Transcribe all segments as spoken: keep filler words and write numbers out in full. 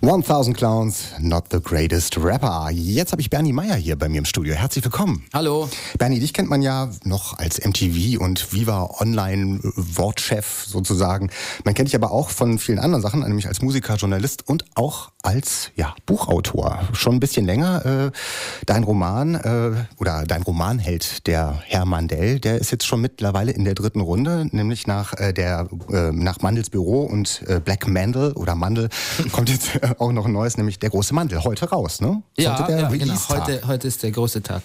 tausend Clowns, not the greatest rapper. Jetzt habe ich Bernie Meyer hier bei mir im Studio. Herzlich willkommen. Hallo. Bernie, dich kennt man ja noch als M T V und Viva Online Wortchef sozusagen. Man kennt dich aber auch von vielen anderen Sachen, nämlich als Musiker, Journalist und auch als ja, Buchautor. Schon ein bisschen länger. Äh, dein Roman äh, oder dein Romanheld, der Herr Mandel, der ist jetzt schon mittlerweile in der dritten Runde, nämlich nach äh, der äh, nach Mandels Büro und äh, Black Mandel oder Mandel kommt jetzt äh, auch noch ein neues, nämlich der große Mandel, heute raus, ne? Ja, der ja genau. Heute, heute ist der große Tag.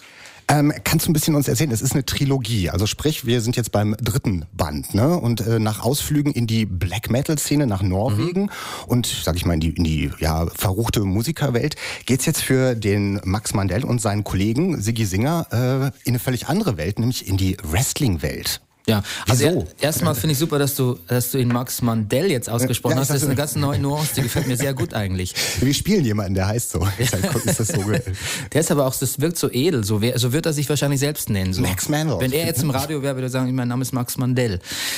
Ähm, kannst du ein bisschen uns erzählen, es ist eine Trilogie, also sprich, wir sind jetzt beim dritten Band, ne? Und äh, nach Ausflügen in die Black-Metal-Szene nach Norwegen mhm. und, sag ich mal, in die, in die ja, verruchte Musikerwelt, geht's jetzt für den Max Mandel und seinen Kollegen Siggi Singer äh, in eine völlig andere Welt, nämlich in die Wrestling-Welt. Ja, also er, erstmal finde ich super, dass du, dass du ihn Max Mandel jetzt ausgesprochen ja, hast. Das ist eine ganz neue Nuance, die gefällt mir sehr gut eigentlich. Wir spielen jemanden, der heißt so. Ist das so der ist aber auch, das wirkt so edel, so, so wird er sich wahrscheinlich selbst nennen. So. Max Mandel. Wenn er jetzt im Radio wäre, würde er sagen, mein Name ist Max Mandel.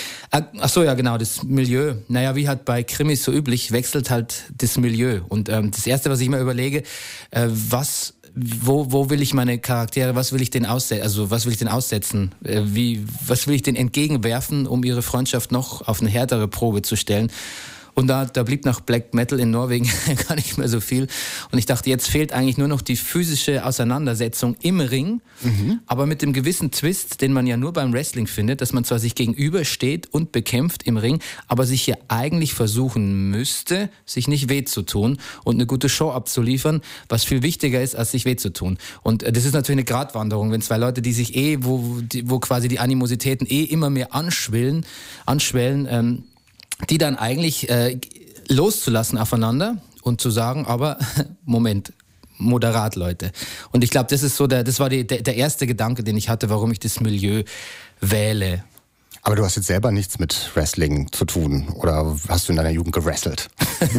Ach so, ja genau, das Milieu. Naja, wie halt bei Krimis so üblich, wechselt halt das Milieu. Und ähm, das Erste, was ich mir überlege, äh, was... Wo, wo will ich meine Charaktere, was will ich denn aussetzen, also was will ich denn aussetzen, äh, wie, was will ich denn entgegenwerfen, um ihre Freundschaft noch auf eine härtere Probe zu stellen? Und da, da blieb nach Black Metal in Norwegen gar nicht mehr so viel. Und ich dachte, jetzt fehlt eigentlich nur noch die physische Auseinandersetzung im Ring, mhm. aber mit dem gewissen Twist, den man ja nur beim Wrestling findet, dass man zwar sich gegenübersteht und bekämpft im Ring, aber sich hier eigentlich versuchen müsste, sich nicht weh zu tun und eine gute Show abzuliefern, was viel wichtiger ist, als sich weh zu tun. Und das ist natürlich eine Gratwanderung, wenn zwei Leute, die sich eh, wo, die, wo quasi die Animositäten eh immer mehr anschwillen, anschwellen, ähm, die dann eigentlich äh, loszulassen aufeinander und zu sagen, aber Moment, moderat, Leute. Und ich glaube, das ist so der, das war die, der, der erste Gedanke, den ich hatte, warum ich das Milieu wähle. Aber du hast jetzt selber nichts mit Wrestling zu tun oder hast du in deiner Jugend gewrestelt?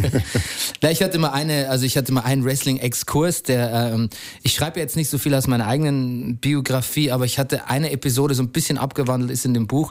Na, ich hatte mal eine, also ich hatte mal einen Wrestling-Exkurs, der, ähm, ich schreibe jetzt nicht so viel aus meiner eigenen Biografie, aber ich hatte eine Episode, so ein bisschen abgewandelt ist in dem Buch,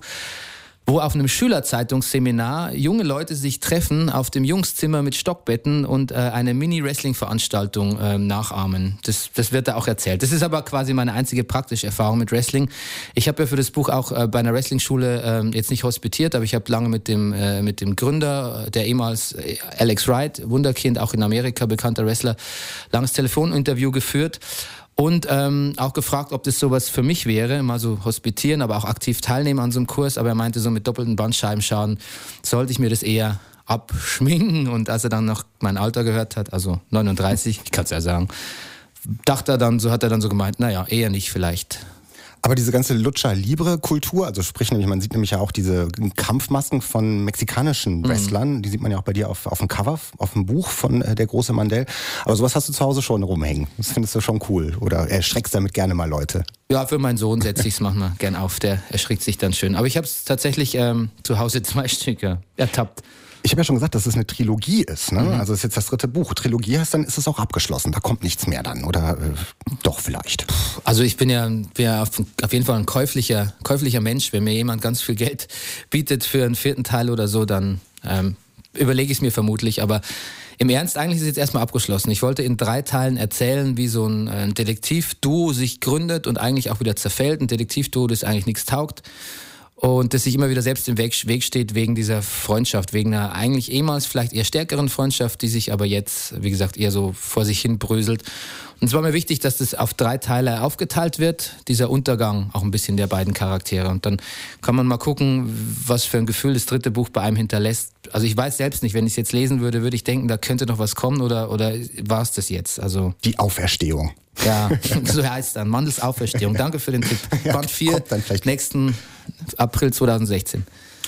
wo auf einem Schülerzeitungsseminar junge Leute sich treffen auf dem Jungszimmer mit Stockbetten und äh, eine Mini-Wrestling-Veranstaltung äh, nachahmen. Das, das wird da auch erzählt. Das ist aber quasi meine einzige praktische Erfahrung mit Wrestling. Ich habe ja für das Buch auch äh, bei einer Wrestling-Schule äh, jetzt nicht hospitiert, aber ich habe lange mit dem, äh, mit dem Gründer, der ehemals äh, Alex Wright, Wunderkind, auch in Amerika bekannter Wrestler, langes Telefoninterview geführt. Und ähm, auch gefragt, ob das sowas für mich wäre, mal so hospitieren, aber auch aktiv teilnehmen an so einem Kurs. Aber er meinte, so mit doppelten Bandscheibenschaden sollte ich mir das eher abschminken. Und als er dann noch mein Alter gehört hat, also neununddreißig, ich kann es ja sagen, dachte er dann, so hat er dann so gemeint, naja, eher nicht vielleicht. Aber diese ganze Lucha-Libre-Kultur, also sprich nämlich, man sieht nämlich ja auch diese Kampfmasken von mexikanischen Wrestlern, mhm. die sieht man ja auch bei dir auf, auf dem Cover, auf dem Buch von äh, der große Mandel. Aber sowas hast du zu Hause schon rumhängen. Das findest du schon cool. Oder erschreckst damit gerne mal Leute? Ja, für meinen Sohn setze ich es manchmal gern auf. Der erschrickt sich dann schön. Aber ich habe es tatsächlich ähm, zu Hause zwei Stücke ertappt. Ich habe ja schon gesagt, dass es eine Trilogie ist, ne? Mhm. Also es ist jetzt das dritte Buch. Trilogie heißt, dann ist es auch abgeschlossen. Da kommt nichts mehr dann, oder äh, doch vielleicht? Also ich bin ja, bin ja auf, auf jeden Fall ein käuflicher, käuflicher Mensch. Wenn mir jemand ganz viel Geld bietet für einen vierten Teil oder so, dann ähm, überlege ich es mir vermutlich. Aber im Ernst, eigentlich ist es jetzt erstmal abgeschlossen. Ich wollte in drei Teilen erzählen, wie so ein, ein Detektivduo sich gründet und eigentlich auch wieder zerfällt. Ein Detektivduo, das eigentlich nichts taugt. Und das sich immer wieder selbst im Weg, Weg steht wegen dieser Freundschaft, wegen einer eigentlich ehemals vielleicht eher stärkeren Freundschaft, die sich aber jetzt, wie gesagt, eher so vor sich hin bröselt. Und es war mir wichtig, dass das auf drei Teile aufgeteilt wird, dieser Untergang auch ein bisschen der beiden Charaktere. Und dann kann man mal gucken, was für ein Gefühl das dritte Buch bei einem hinterlässt. Also ich weiß selbst nicht, wenn ich es jetzt lesen würde, würde ich denken, da könnte noch was kommen oder, oder war es das jetzt? Also die Auferstehung. Ja, so heißt es dann. Mandels Auferstehung. Danke für den Tipp. Band vier, nächsten April zweitausendsechzehn.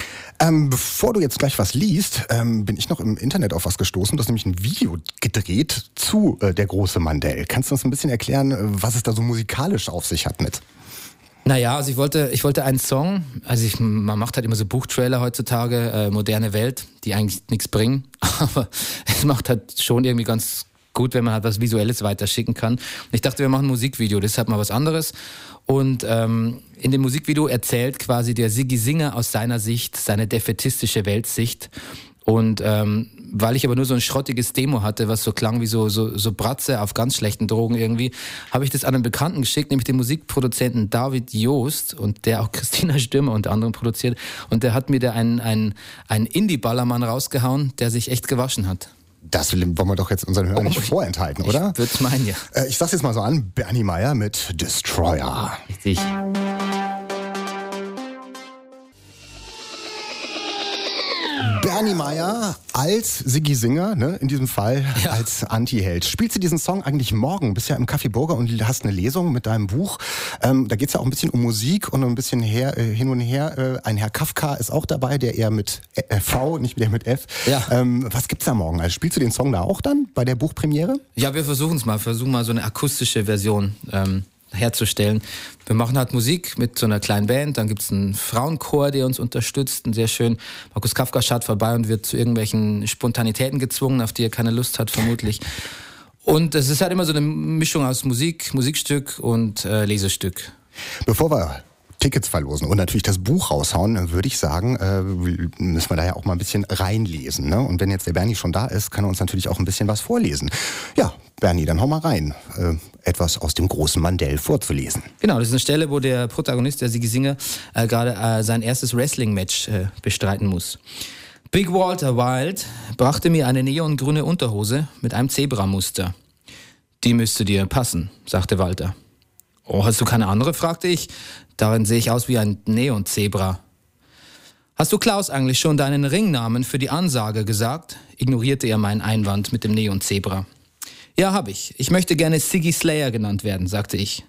Ähm, bevor du jetzt gleich was liest, ähm, bin ich noch im Internet auf was gestoßen. Du hast nämlich ein Video gedreht zu äh, der große Mandel. Kannst du uns ein bisschen erklären, was es da so musikalisch auf sich hat mit? Naja, also ich wollte, ich wollte einen Song, also ich, man macht halt immer so Buchtrailer heutzutage, äh, moderne Welt, die eigentlich nichts bringen, aber es macht halt schon irgendwie ganz gut, wenn man halt was Visuelles weiterschicken kann. Und ich dachte, wir machen ein Musikvideo, das ist halt mal was anderes. Und ähm, in dem Musikvideo erzählt quasi der Siggi Singer aus seiner Sicht, seine defätistische Weltsicht, Und ähm, weil ich aber nur so ein schrottiges Demo hatte, was so klang wie so, so, so Bratze auf ganz schlechten Drogen irgendwie, habe ich das an einen Bekannten geschickt, nämlich den Musikproduzenten David Joost, und der auch Christina Stürmer unter anderem produziert. Und der hat mir da einen, einen, einen Indie-Ballermann rausgehauen, der sich echt gewaschen hat. Das wollen wir doch jetzt unseren Hörern nicht vorenthalten, oder? Ich würde es meinen, ja. Äh, ich sag's jetzt mal so an, Bernie Meyer mit Destroyer. Richtig. Bernie Meyer als Siggi Singer, ne, in diesem Fall ja. als Anti-Held. Spielst du diesen Song eigentlich morgen? Bist ja im Café Burger und hast eine Lesung mit deinem Buch. Ähm, da geht's ja auch ein bisschen um Musik und ein bisschen her, äh, hin und her. Äh, ein Herr Kafka ist auch dabei, der eher mit äh, V, nicht der mit F. Ja. Ähm, was gibt's da morgen? Also spielst du den Song da auch dann bei der Buchpremiere? Ja, wir versuchen es mal. Versuchen mal so eine akustische Version ähm, herzustellen. Wir machen halt Musik mit so einer kleinen Band, dann gibt's einen Frauenchor, der uns unterstützt, und sehr schön. Markus Kafka schaut vorbei und wird zu irgendwelchen Spontanitäten gezwungen, auf die er keine Lust hat, vermutlich. Und es ist halt immer so eine Mischung aus Musik, Musikstück und äh, Lesestück. Bevor wir Tickets verlosen und natürlich das Buch raushauen, würde ich sagen, äh, müssen wir da ja auch mal ein bisschen reinlesen. Ne? Und wenn jetzt der Bernie schon da ist, kann er uns natürlich auch ein bisschen was vorlesen. Ja, Bernie, dann hau mal rein, äh, etwas aus dem großen Mandel vorzulesen. Genau, das ist eine Stelle, wo der Protagonist, der Siggi Singer, äh, gerade äh, sein erstes Wrestling-Match äh, bestreiten muss. Big Walter Wild brachte mir eine neongrüne Unterhose mit einem Zebramuster. Die müsste dir passen, sagte Walter. Oh, hast du keine andere, fragte ich. Darin sehe ich aus wie ein Neonzebra. Hast du Klaus eigentlich schon deinen Ringnamen für die Ansage gesagt? Ignorierte er meinen Einwand mit dem Neonzebra. Ja, hab ich. Ich möchte gerne Siggi Slayer genannt werden, sagte ich.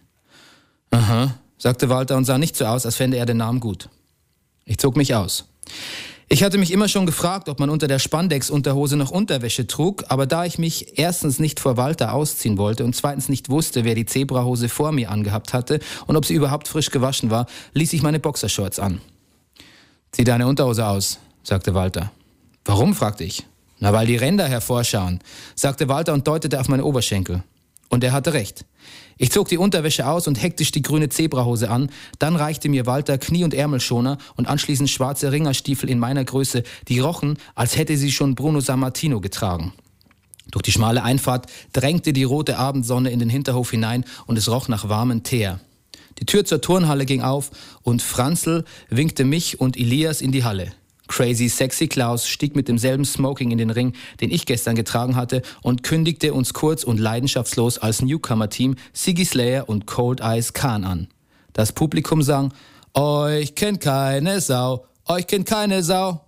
Aha, sagte Walter und sah nicht so aus, als fände er den Namen gut. Ich zog mich aus. Ich hatte mich immer schon gefragt, ob man unter der Spandex-Unterhose noch Unterwäsche trug, aber da ich mich erstens nicht vor Walter ausziehen wollte und zweitens nicht wusste, wer die Zebrahose vor mir angehabt hatte und ob sie überhaupt frisch gewaschen war, ließ ich meine Boxershorts an. Zieh deine Unterhose aus, sagte Walter. Warum, fragte ich. Na, weil die Ränder hervorschauen, sagte Walter und deutete auf meine Oberschenkel. Und er hatte recht. Ich zog die Unterwäsche aus und hektisch die grüne Zebrahose an. Dann reichte mir Walter Knie- und Ärmelschoner und anschließend schwarze Ringerstiefel in meiner Größe, die rochen, als hätte sie schon Bruno Sammartino getragen. Durch die schmale Einfahrt drängte die rote Abendsonne in den Hinterhof hinein und es roch nach warmem Teer. Die Tür zur Turnhalle ging auf und Franzl winkte mich und Elias in die Halle. Crazy Sexy Klaus stieg mit demselben Smoking in den Ring, den ich gestern getragen hatte, und kündigte uns kurz und leidenschaftslos als Newcomer-Team Siggi Slayer und Cold Eyes Khan an. Das Publikum sang: Euch kennt keine Sau, euch kennt keine Sau.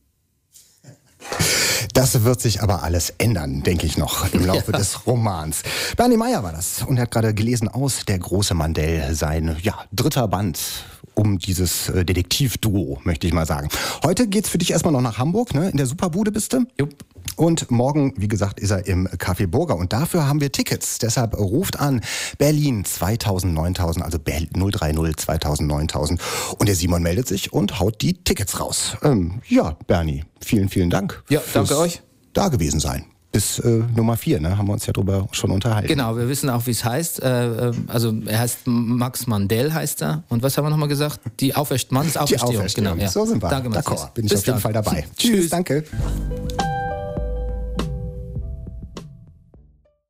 Das wird sich aber alles ändern, denke ich noch, im Laufe ja. des Romans. Bernie Meyer war das und er hat gerade gelesen aus Der große Mandel, sein ja, dritter Band um dieses äh, Detektivduo, möchte ich mal sagen. Heute geht's für dich erstmal noch nach Hamburg, ne? In der Superbude bist du? Jupp. Und morgen, wie gesagt, ist er im Café Burger und dafür haben wir Tickets. Deshalb ruft an Berlin zweitausend neuntausend, also null drei null zweitausend neuntausend. Und der Simon meldet sich und haut die Tickets raus. Ähm, ja, Bernie, vielen, vielen Dank. Ja, danke euch. Da gewesen sein. Bis äh, Nummer vier, ne? Haben wir uns ja drüber schon unterhalten. Genau, wir wissen auch, wie es heißt. Äh, also er heißt Max Mandel, heißt er. Und was haben wir nochmal gesagt? Die Auferstehung. Manns Auferstehung. Die Auferstehung. Genau, ja. So sind wir. Danke, D'accord. Bin ich Bis auf jeden dann. Fall dabei. Tschüss. Danke.